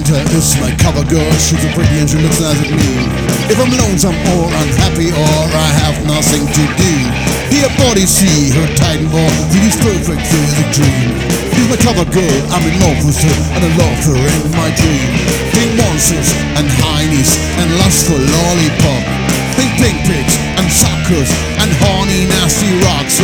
editor is my cover girl. She's a pretty and she looks nice at me. If I'm lonesome or unhappy or I have nothing to do, here body see her Titan ball, she's perfect for the dream. She's my cover girl, I'm in love with her and I love her in my dream. Think monsters and heinies and lustful lollipop. Think pink pigs and suckers and horny nasty rocks.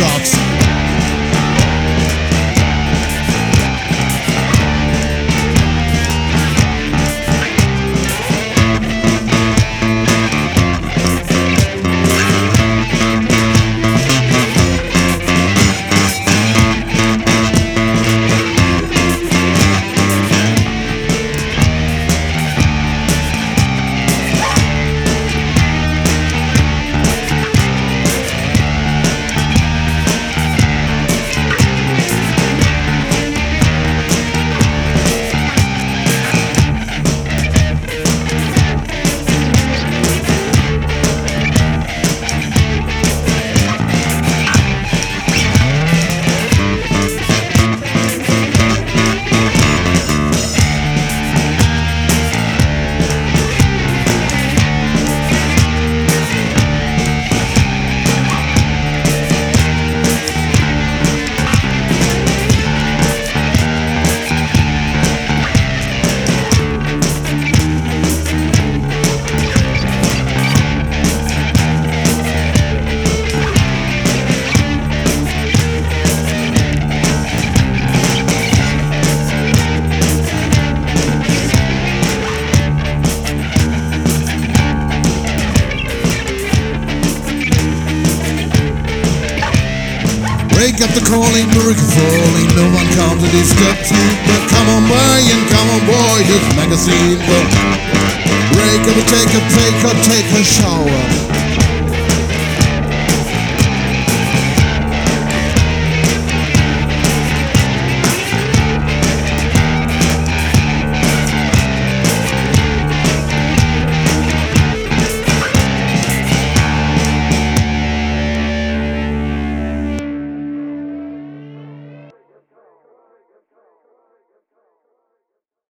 Break up the calling, miracle falling, no one comes to disturb you. But come on boy and come on boy, this magazine will break up, take a shower.